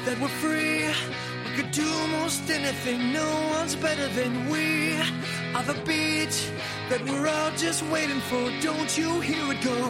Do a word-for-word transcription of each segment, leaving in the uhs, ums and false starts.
that we're free. We could do most anything, no one's better than we are the beat that we're all just waiting for. Don't you hear it go?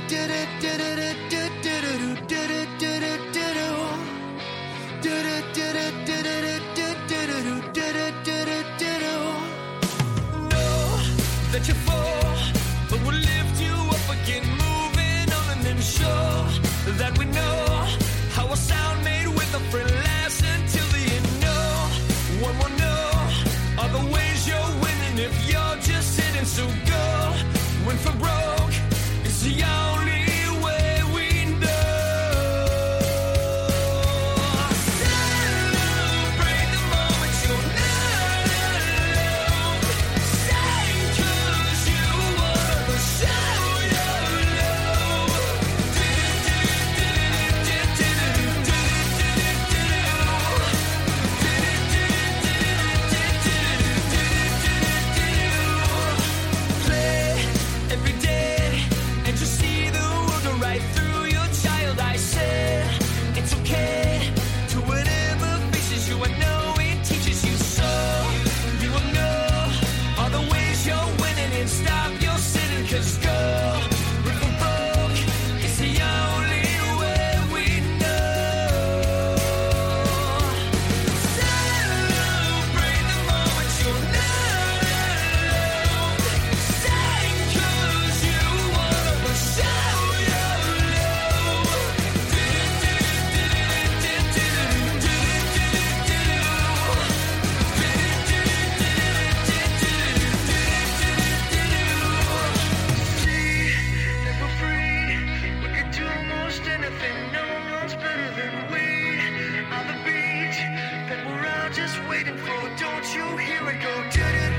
Know that you fall, but we'll lift you up again, moving on and then show that we know how a sound made with a friend lasts until the end. No one will know all the ways you're winning if you're just sitting. So go when for broke, it's the only way we know. Celebrate the moment you're not alone. Sing 'cause you wanna show your love. Play every day and you see the world go right through your child. I say it's okay to whatever faces you. I know it teaches you so. You will know all the ways you're winning and stop your sinning. 'Cause go when we're broke, it's the only way we know. Celebrate the moment you're not alone. Sing 'cause you wanna show your love. See that we're free. We could do most anything. No one's better than we are the beat that we're all just waiting for. Don't you hear it go?